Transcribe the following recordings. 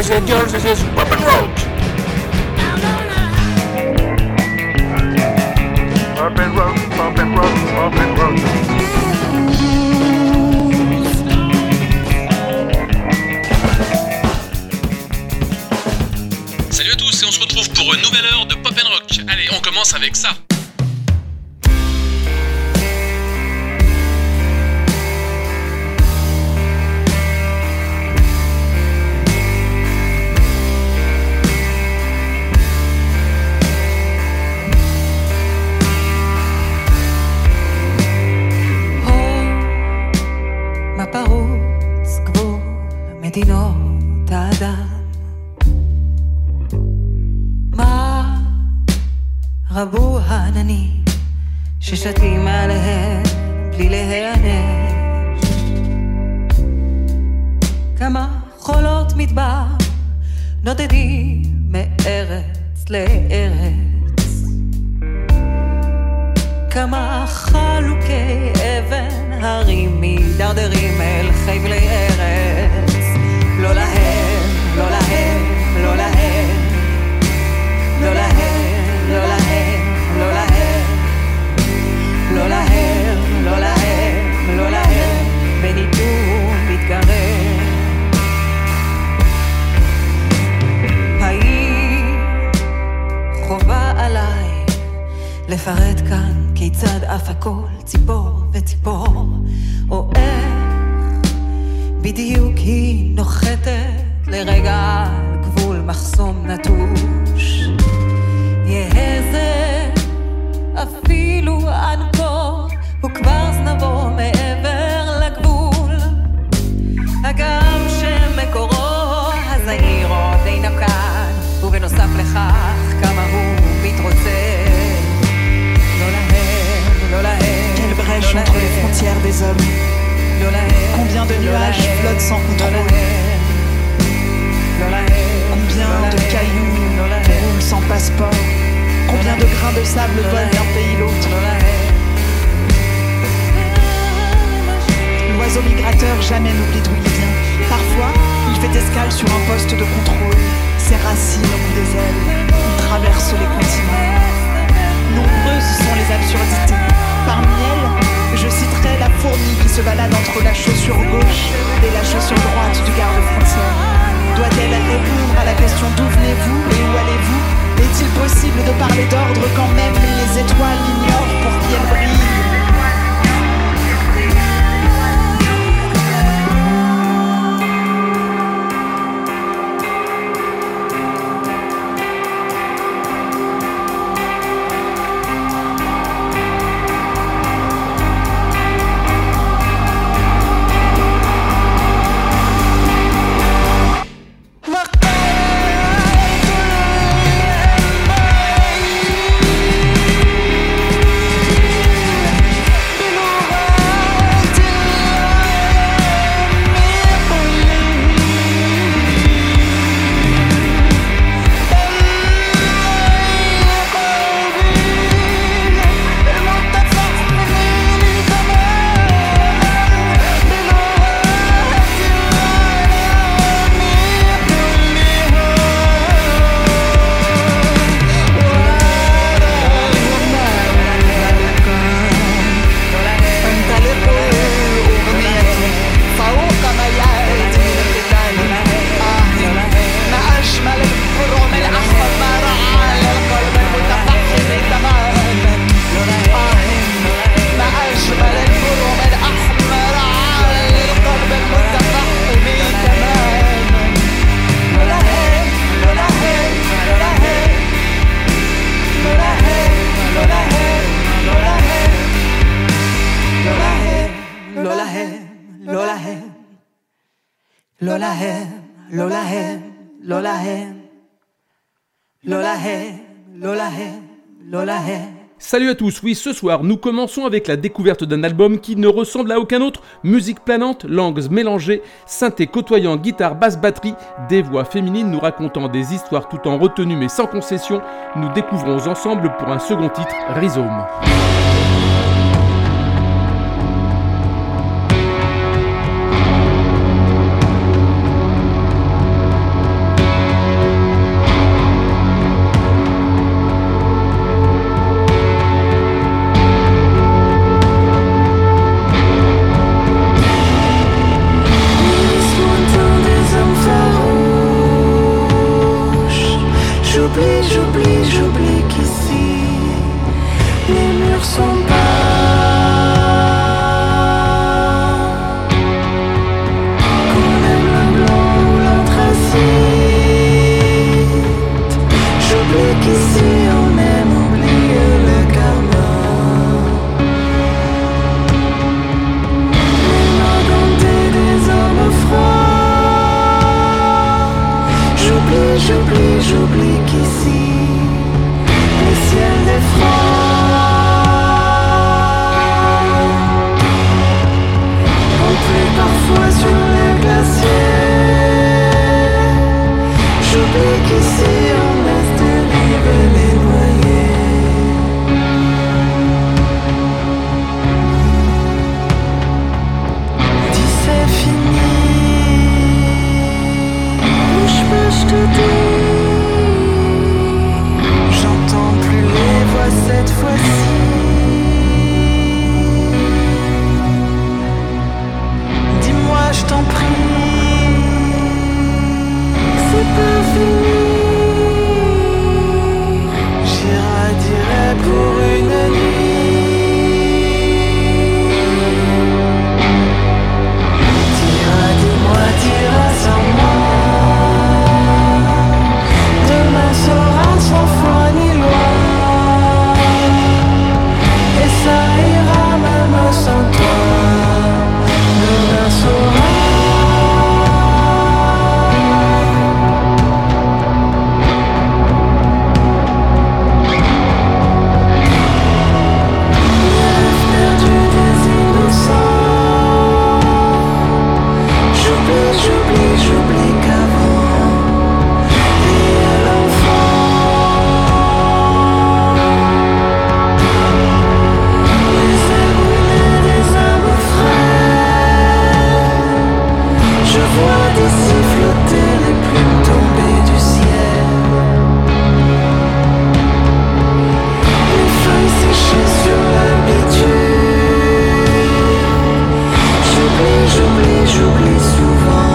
boys and girls, this is Pop and Rock. Pop and Rock, Pop and Rock, Pop and Rock. Salut à tous et on se retrouve pour une nouvelle heure de Pop and Rock. Allez, on commence avec ça. פרוץ גבול מדינות האדם מה רבו העננים ששתים עליהם בלי להיענש כמה חולות מדבר נודדים מארץ לארץ כמה חלוקי אבן הרים מדרדרים אל חבלי ארץ לא להם, לא להם, לא להם לא להם, לא להם, לא להם לא להם, לא להם, לא להם בניתון מתגרם האם חובה עליי לפרט כאן כיצד אף הכל ציפור וציפור או איך בדיוק היא נוחתת לרגע על גבול מחסום נטוש יהיה זה אפילו אנקור וכבר זנבו מעבר לגבול הגם שמקורו הזעיר עוד אינו כאן ובנוסף לכך כמה הוא מתרוצץ Quelle brèche entre les frontières des hommes. Combien de nuages flottent sans contrôle. Combien de cailloux roulent sans passeport. Combien de grains de sable volent d'un pays l'autre. L'oiseau migrateur jamais n'oublie d'où il vient. Parfois, il fait escale sur un poste de contrôle. Ses racines au bout des ailes, il traverse les continents. Nombreuses sont les absurdités. Parmi elles, je citerai la fourmi qui se balade entre la chaussure gauche et la chaussure droite du garde-frontière. Doit-elle répondre à la question d'où venez-vous et où allez-vous? Est-il possible de parler d'ordre quand même les étoiles ignorent pour qui elles brillent? Salut à tous, oui ce soir nous commençons avec la découverte d'un album qui ne ressemble à aucun autre, musique planante, langues mélangées, synthé côtoyant, guitare, basse, batterie, des voix féminines nous racontant des histoires tout en retenue mais sans concession, nous découvrons ensemble pour un second titre, Rhizome. j'oublie qu'ici le ciel est froid. On pleut parfois sur les glaciers. J'oublie qu'ici on laisse dériver les noyés. Dis c'est fini. Bouge pas, je te dis. J'entends plus les voix cette fois-ci. Dis-moi, je t'en prie, c'est pas fini. J'irai pour une nuit. Dis-moi, sans moi. Demain sera sans foi ni loi. Et ça ira même sans toi. Demain sera. J'oublie qu'avant et à l'enfant les ailes brûlées des âmes frères. Je vois d'ici flotter les plumes tombées du ciel. Les feuilles séchées sur l'habitude. J'oublie souvent.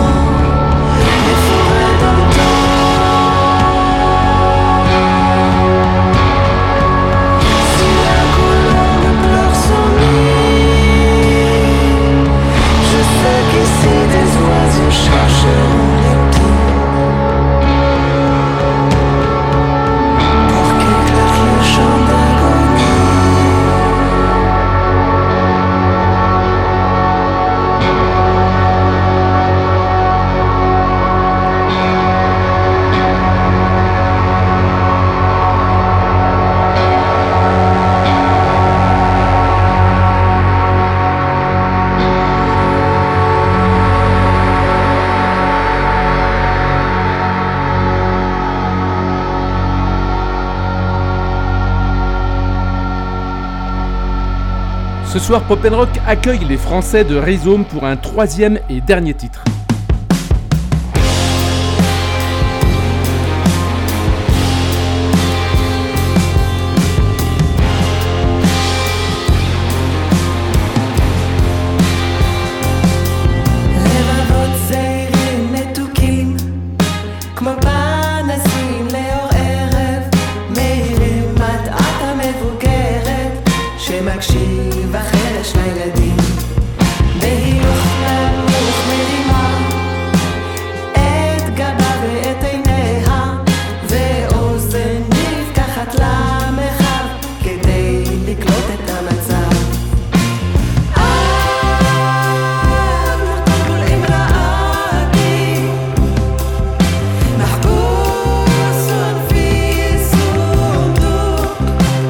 Ce soir, Pop & Rock accueille les Français de Rhizome pour un troisième et dernier titre. מקשיב החרש לילדים בהילוך נמוך מרימה את גבה ואת עיניה ואוזן נפקחת למרחב כדי לקלוט את המצב נקול אמראתי מחבוס في صندوق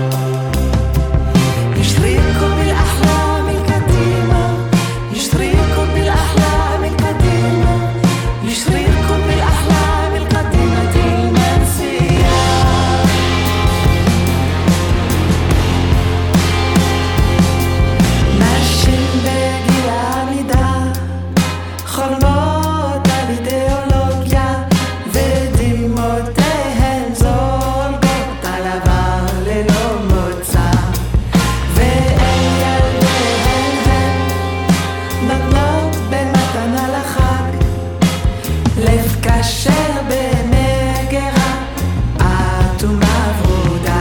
يشريكم بالأحلام القديمة يشريكم بالأحلام القديمة يشريكم بالأحلام القديمة المنسية ماشيين بגיל העמידה חולמות על אידיאולוגיה ודמעותיהן זולגות על עבר ללא מוצא ואל ילדיהן הן נותנות במתנה לחג לב כשר בנגרה אטומה ורודה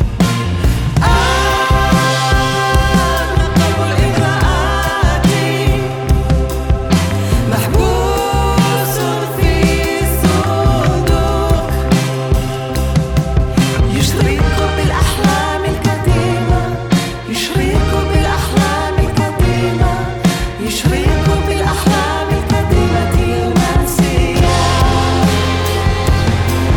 نقول امرأتي محبوس في صندوق يشريكم بالأحلام القديمة يشريكم بالأحلام القديمة يشريكم بالأحلام القديمة المنسية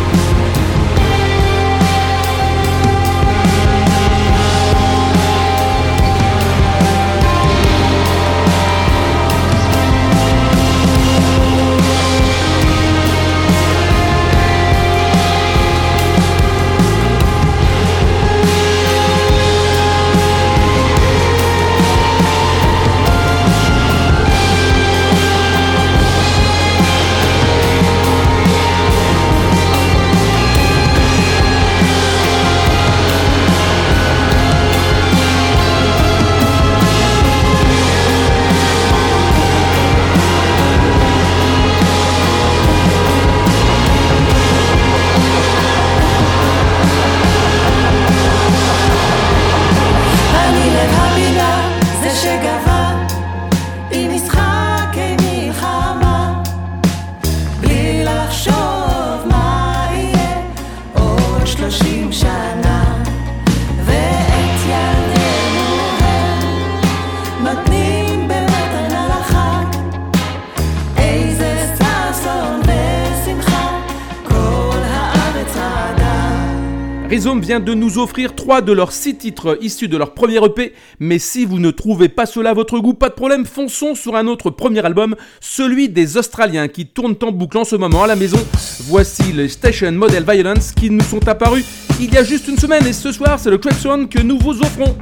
Rhizome vient de nous offrir 3 de leurs 6 titres issus de leur premier EP, mais si vous ne trouvez pas cela à votre goût, pas de problème, fonçons sur un autre premier album, celui des Australiens qui tournent en boucle en ce moment à la maison. Voici les Station Model Violence qui nous sont apparus il y a juste une semaine et ce soir c'est le Trap Sound que nous vous offrons.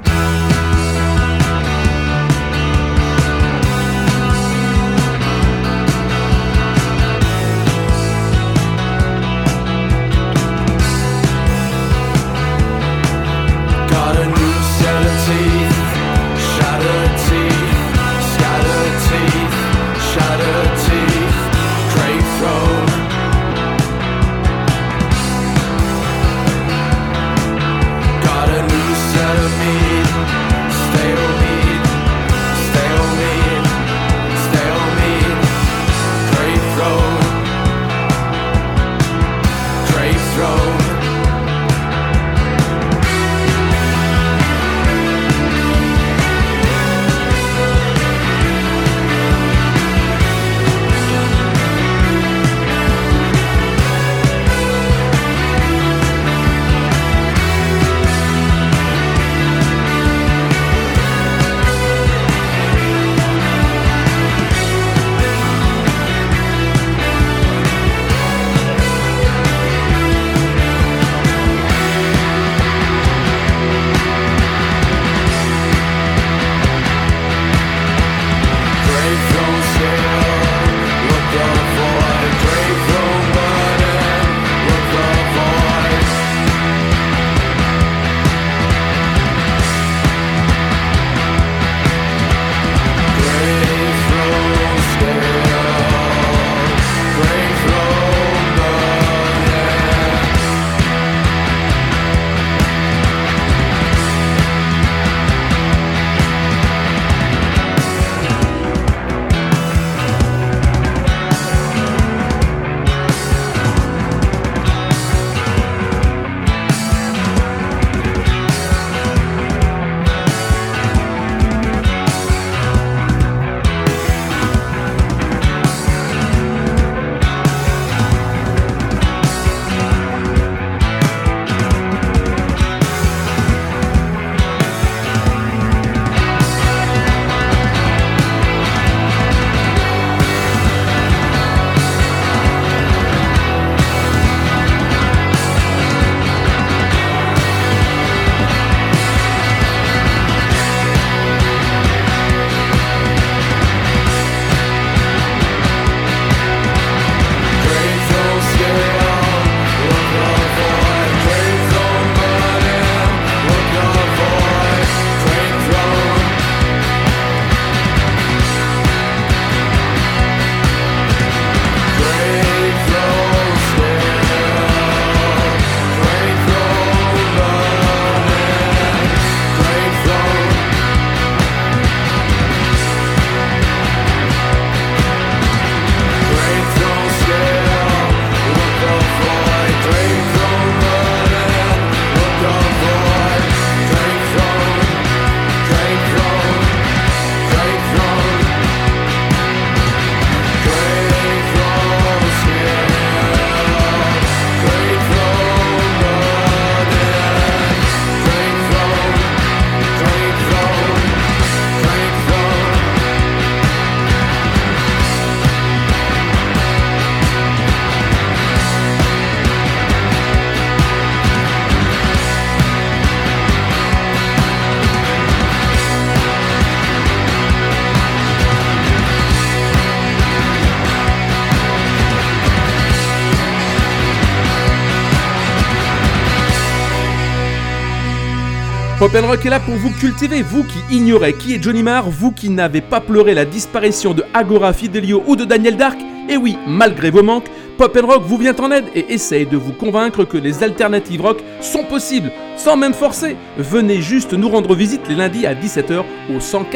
Pop & Rock est là pour vous cultiver, vous qui ignorez qui est Johnny Marr, vous qui n'avez pas pleuré la disparition de Agora, Fidelio ou de Daniel Dark, et oui, malgré vos manques, Pop & Rock vous vient en aide et essaye de vous convaincre que les alternatives rock sont possibles, sans même forcer. Venez juste nous rendre visite les lundis à 17h au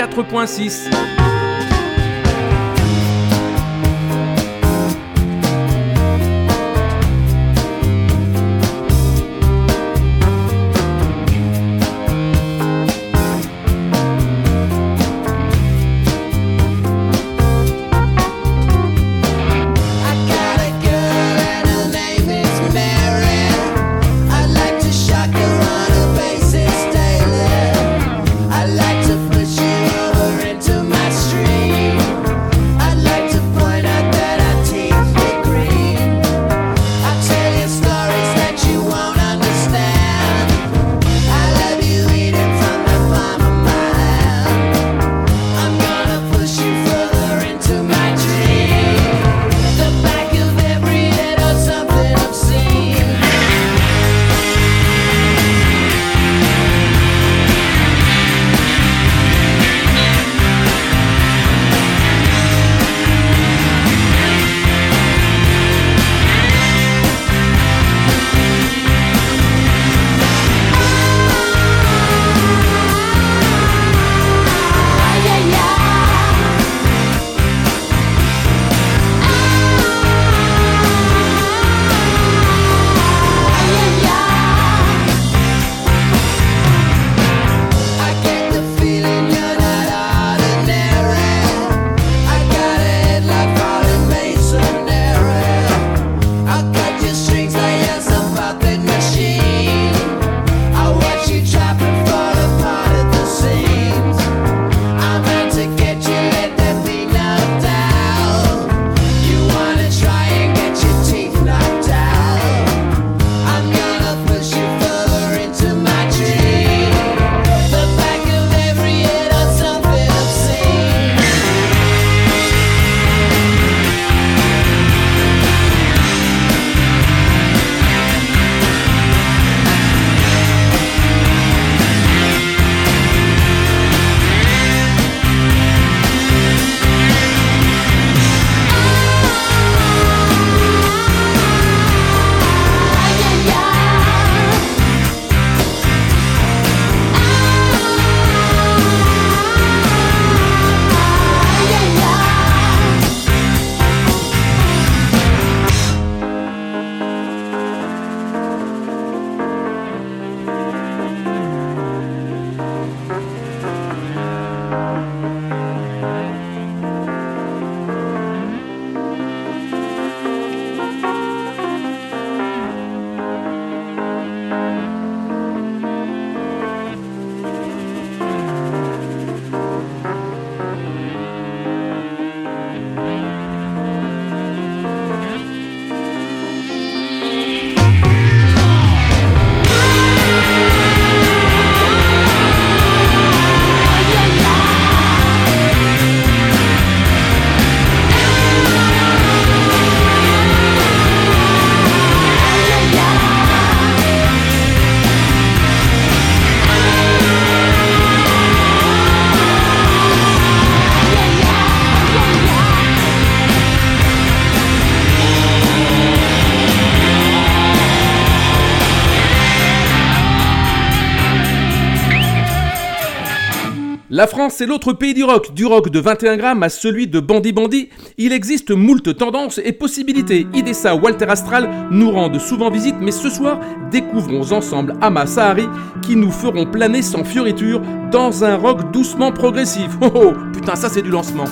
104.6. Shock La France, c'est l'autre pays du rock de 21 grammes à celui de Bandi Bandi. Il existe moult tendances et possibilités. Idessa, Walter Astral nous rendent souvent visite, mais ce soir, découvrons ensemble Ama Sahari qui nous feront planer sans fioriture dans un rock doucement progressif. Oh oh, putain, ça c'est du lancement.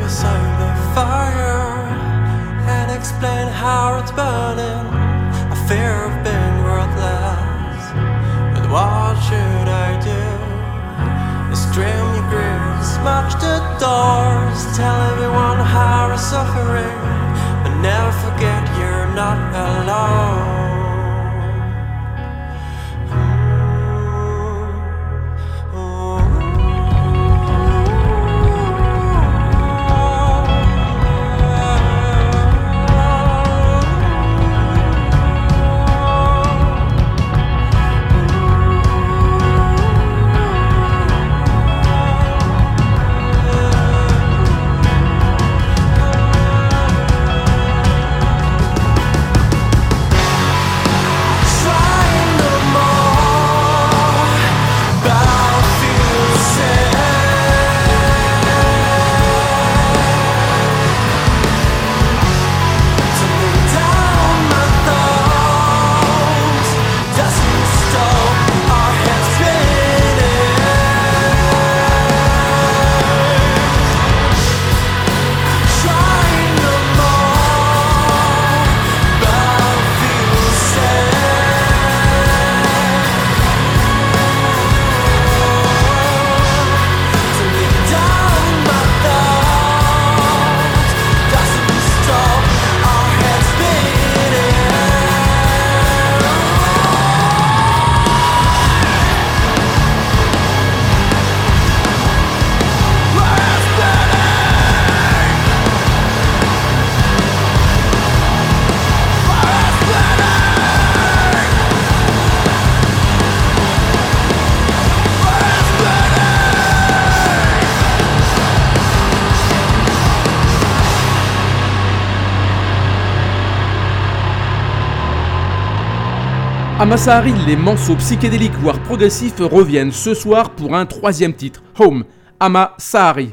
sound of fire and explain how it's burning. I fear of being worthless, but what should I do? Extremely grief, smash the doors, tell everyone how you're suffering, but never forget you're not alone. Ama Sahari, les morceaux psychédéliques voire progressifs reviennent ce soir pour un troisième titre, Home, Ama Sahari.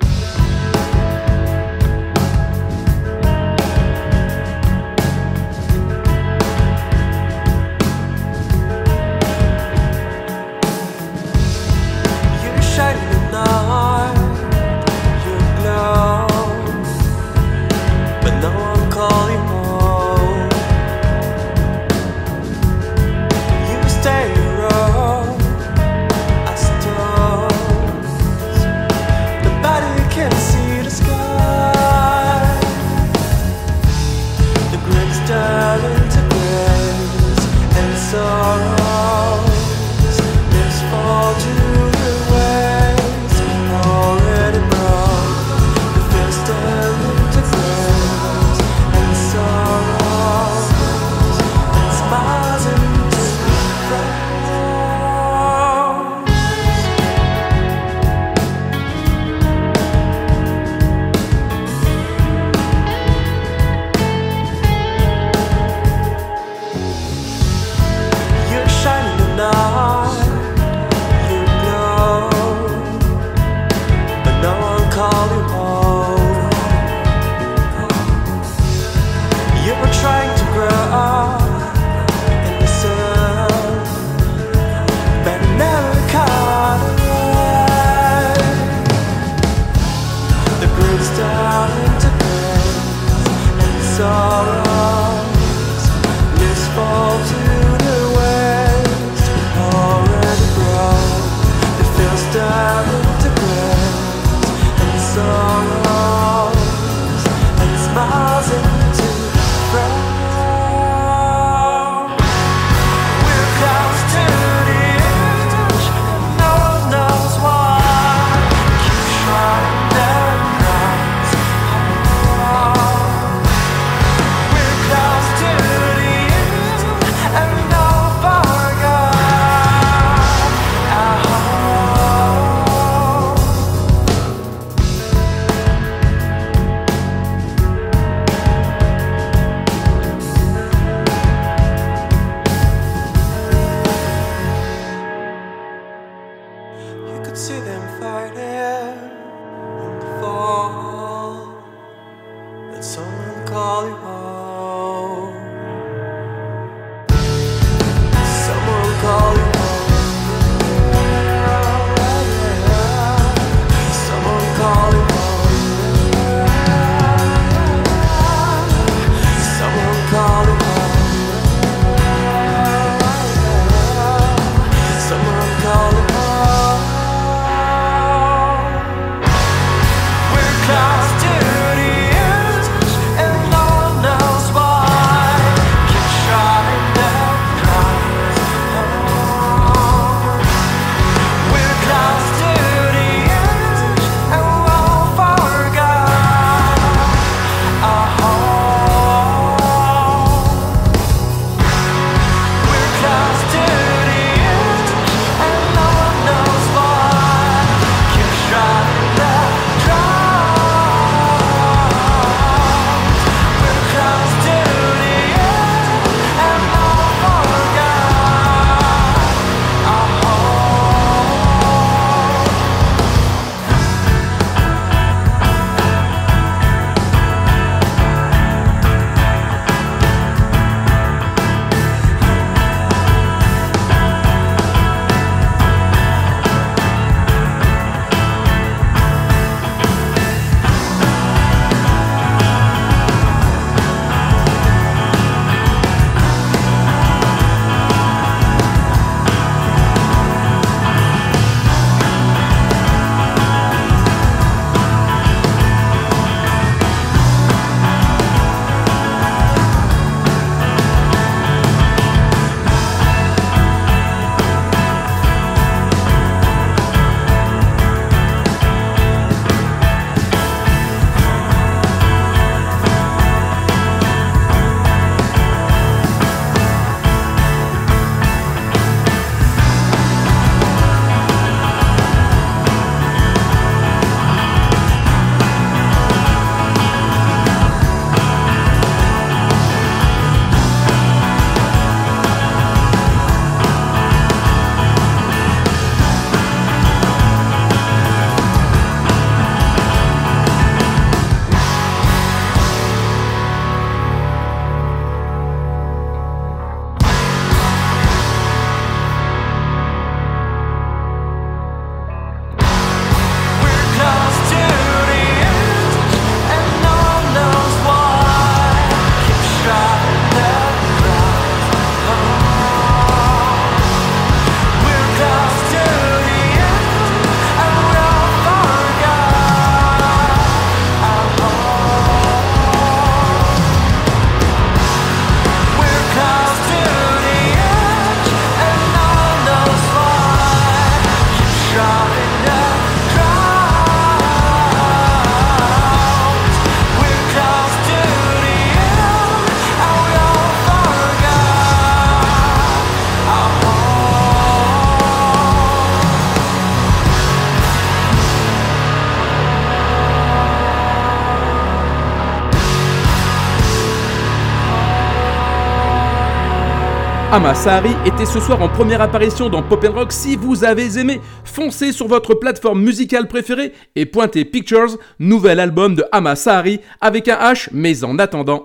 Ama Sahari était ce soir en première apparition dans Pop & Rock. Si vous avez aimé, foncez sur votre plateforme musicale préférée et pointez Pictures, nouvel album de Ama Sahari avec un H, mais en attendant...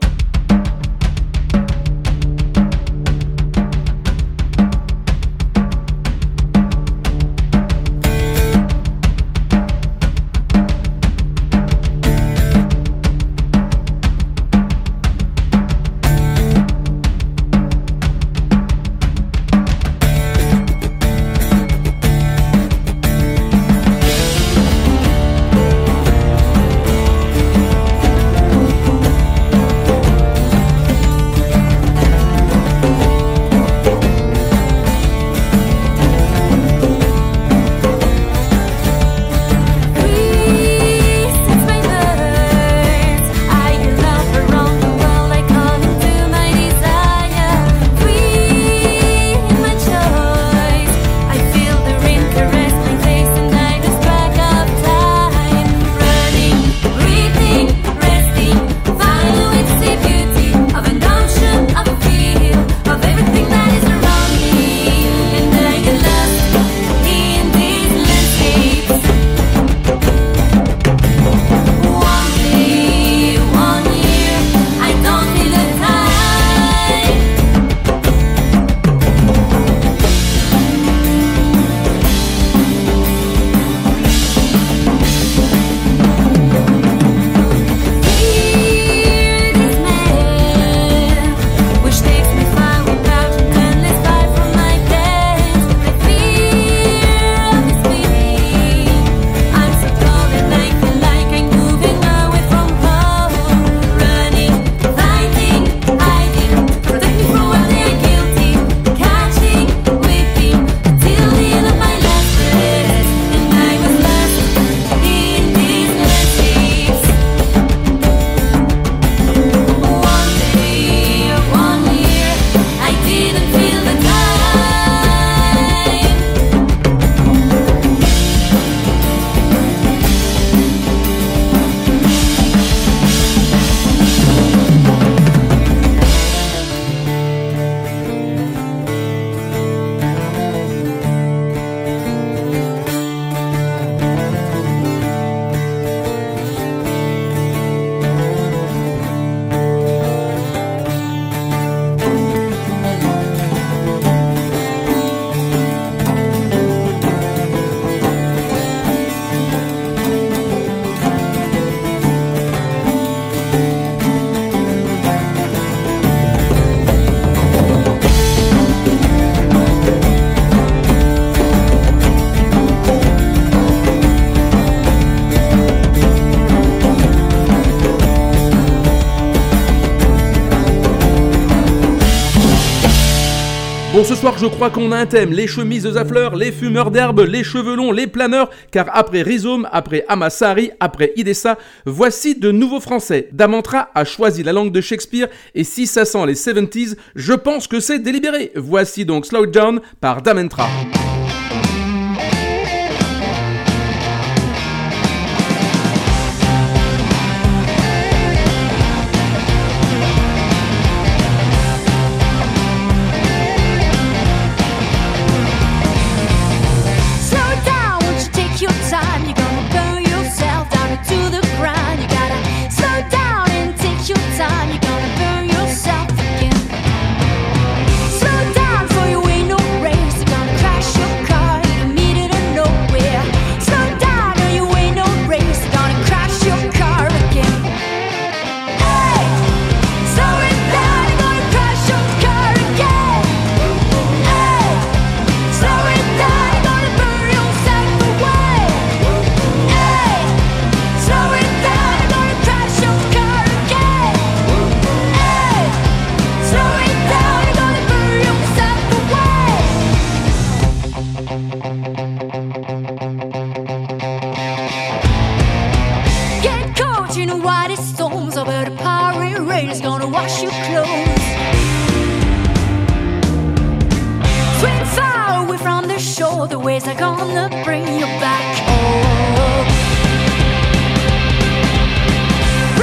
Bon, ce soir, je crois qu'on a un thème, les chemises à fleurs, les fumeurs d'herbe, les cheveux longs, les planeurs, car après Rhizome, après Ama Sahari, après Idessa, voici de nouveaux français. Damantra a choisi la langue de Shakespeare, et si ça sent les 70s, je pense que c'est délibéré. Voici donc Slow It Down par Damantra.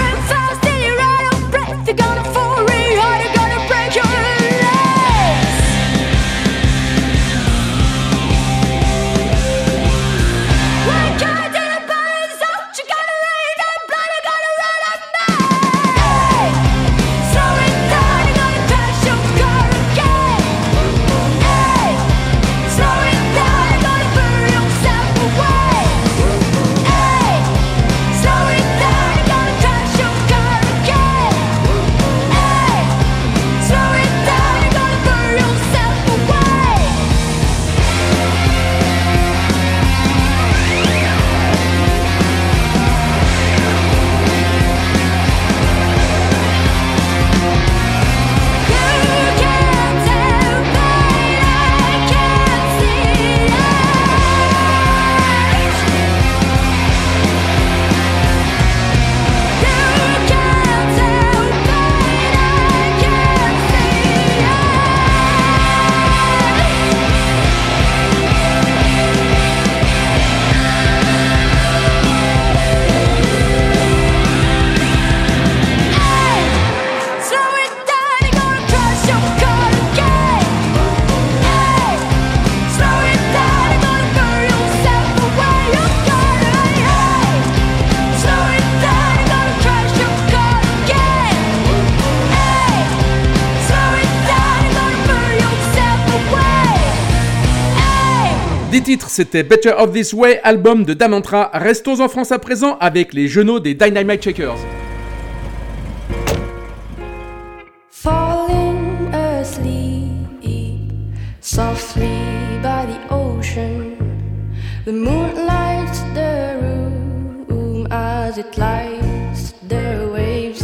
Breath, you're gonna fall, hard, you're gonna break your legs. titre, c'était Better Off This Way, album de Damantra. Restons en France à présent avec les genoux des Dynamite Shakers. Falling asleep softly by the ocean, the moon lights the room as it lights the waves.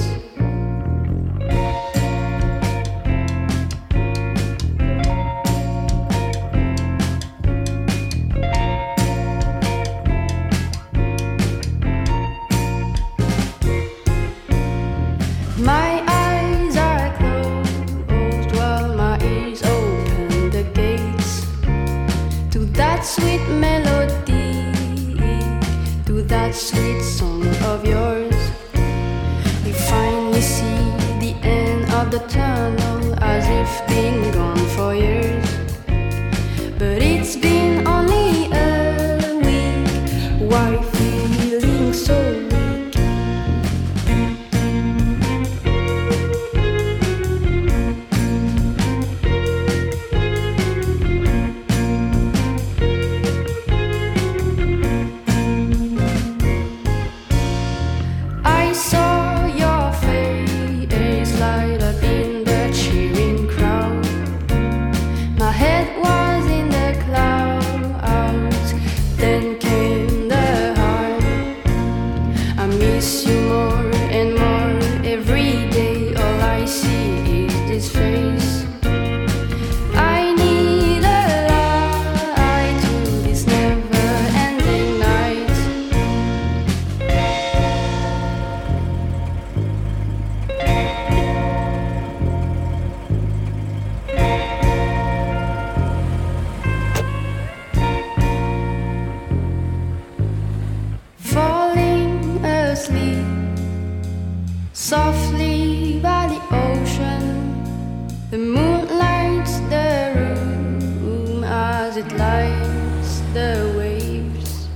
My eyes are closed while my ears open the gates to that sweet melody, to that sweet song of yours. We finally see the end of the tunnel as if being gone for years. But it's been only a week. Why feeling so weak? I saw your face light up in the cheering crowd. My head was in the clouds. Then came the heart. I miss you more and more every day. All I see is this face. I need a light to this never-ending night. Falling asleep softly by the ocean, the moon lights the room as it lights the waves.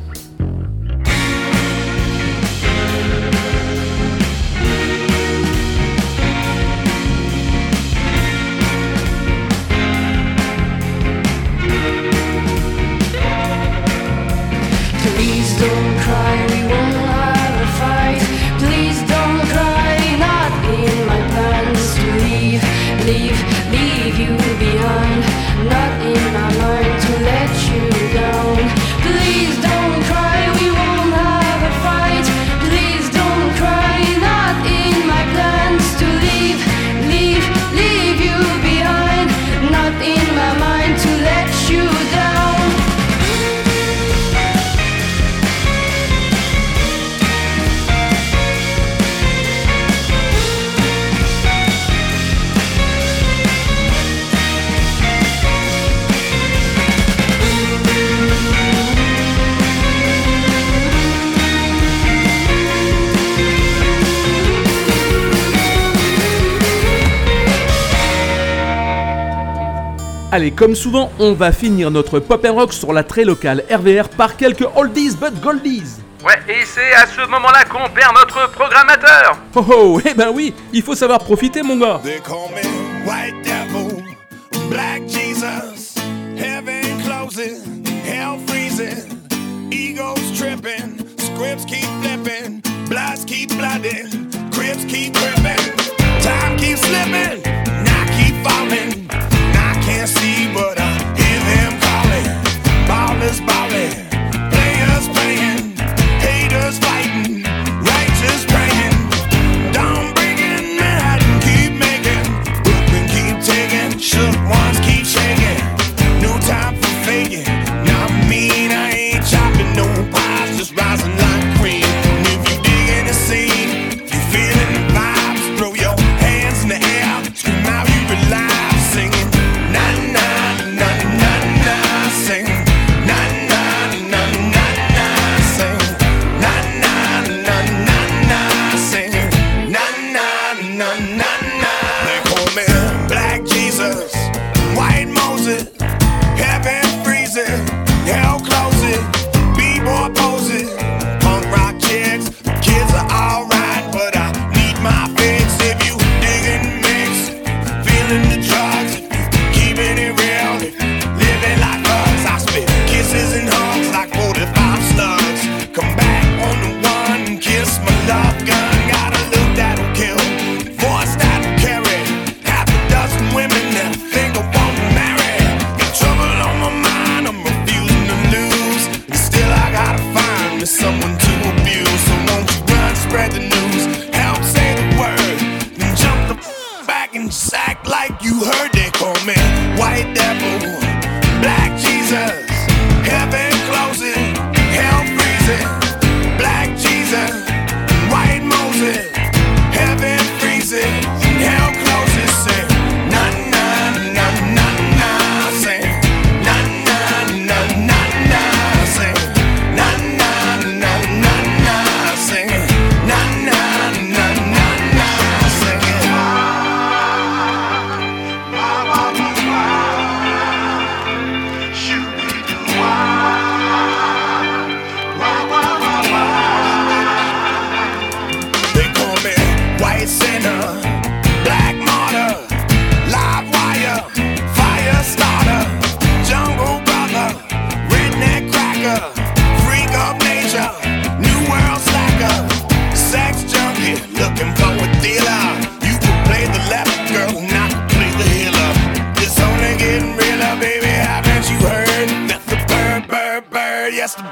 Please don't cry, we won't have a fight. Please don't cry, not in my plans to leave you behind. Not in my mind to let you down. Please don't cry, we won't have a fight. Please don't cry, not in my plans to leave you behind. Not in my mind to let you down. Allez, comme souvent, on va finir notre pop and rock sur la très locale RVR par quelques oldies but goldies. Ouais, et c'est à ce moment-là qu'on perd notre programmateur. Oh oh, eh ben oui, il faut savoir profiter mon gars. They call me White Devil, Black Jesus, heaven closing, hell freezing, egos tripping, scripts keep flipping, bloods keep blooding, cribs keep gripping, time keeps slipping, and I keep falling. I can't see, but I hear them calling. Ballers balling, players playing, haters fighting, righteous praying. Down bringing mad and keep making, Brooklyn keep taking, shook ones keep shaking. No time for faking. Not mean, I ain't chopping no pies, just rising like cream. And if you dig in the scene, if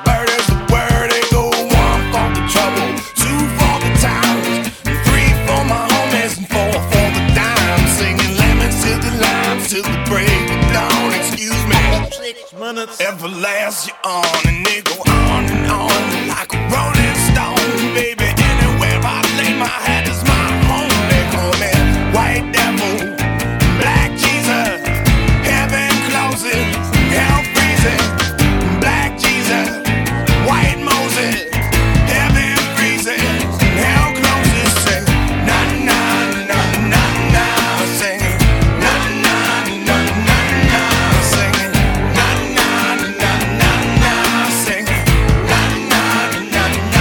Bird is the word, they go 1 for the trouble, 2 for the towns, 3 for my homies, and 4 for the dimes. Singing lemons to the limes till the break of dawn. Excuse me, 6 minutes. Everlast you on, and they go on and on like a rolling stone, baby. Anywhere I lay my head is my home. They call me White Devil, Black Jesus, heaven closes, hell freezes. Black Jesus, White Moses, heaven freezes, hell closes. Sing na na na na na, singing na na na na na, singing na na na na na, singing na na na na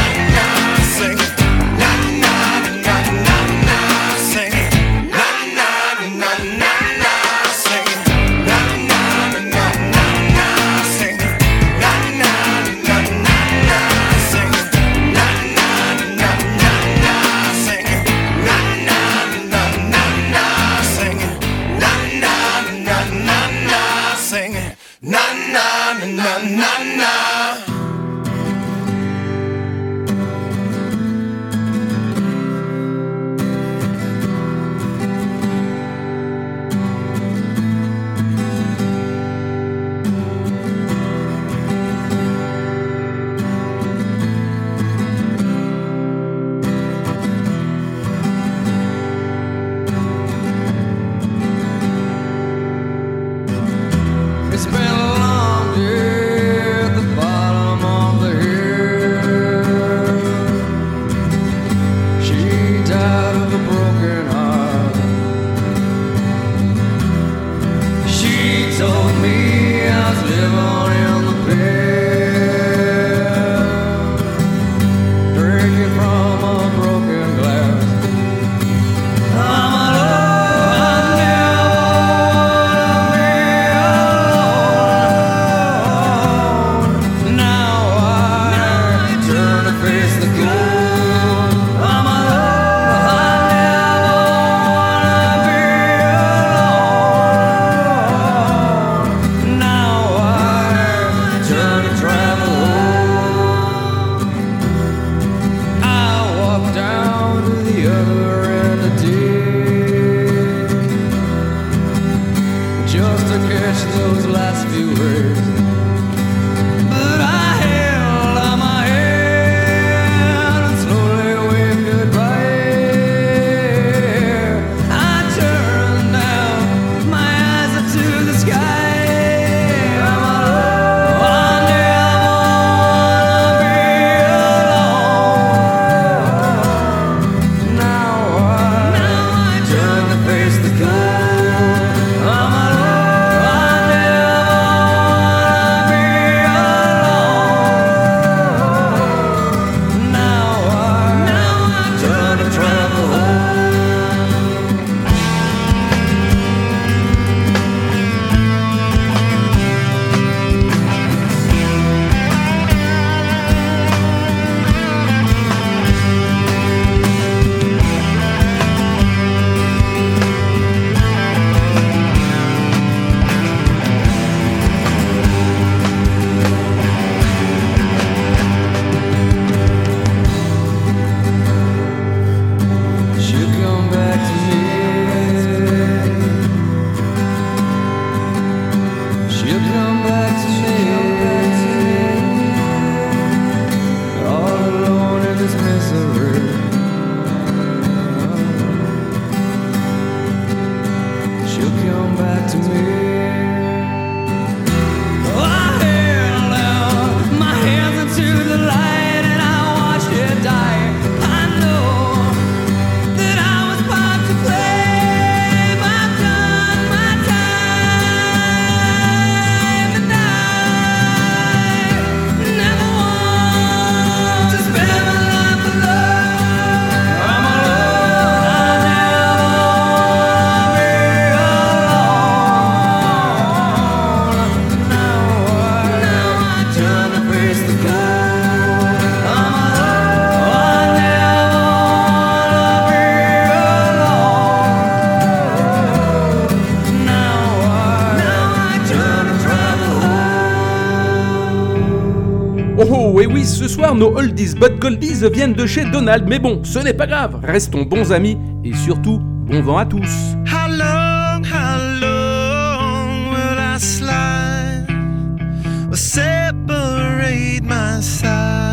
Oh, et oui, ce soir, nos oldies but goldies viennent de chez Donald, mais bon, ce n'est pas grave, restons bons amis, et surtout, bon vent à tous. How long will I slide or separate my side?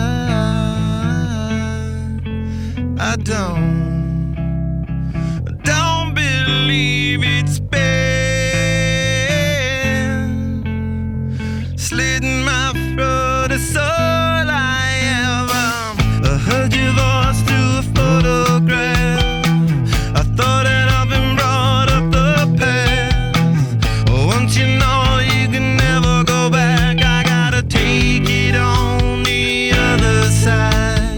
I don't believe it's been slitting my throat, it's all I ever heard your voice through a photograph. I thought that I've been brought up the past. Once you know you can never go back, I gotta take it on the other side.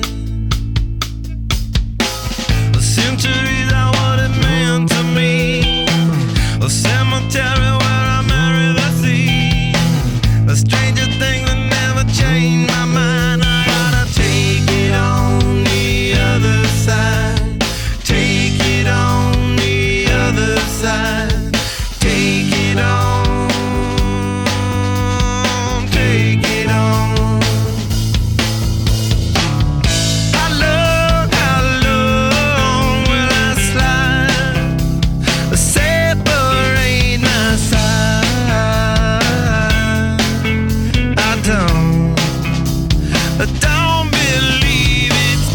Centuries are what it meant to me. A cemetery where I marry the sea. A stranger thing that never changed my mind. I gotta take it on the other side. Take it on the other side. Take it on. Take it on. How long will I slide? Separate my side. I don't believe it's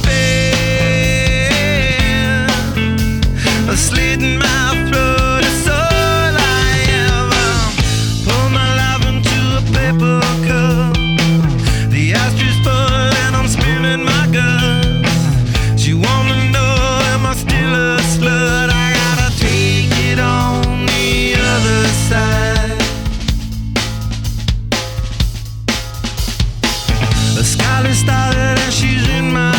been slitting my throat. It's all I ever pour my life into a paper cup. The ashtray full and I'm spilling my guts. She wanna know, am I still a slut? I gotta take it on the other side. The sky is started and she's in my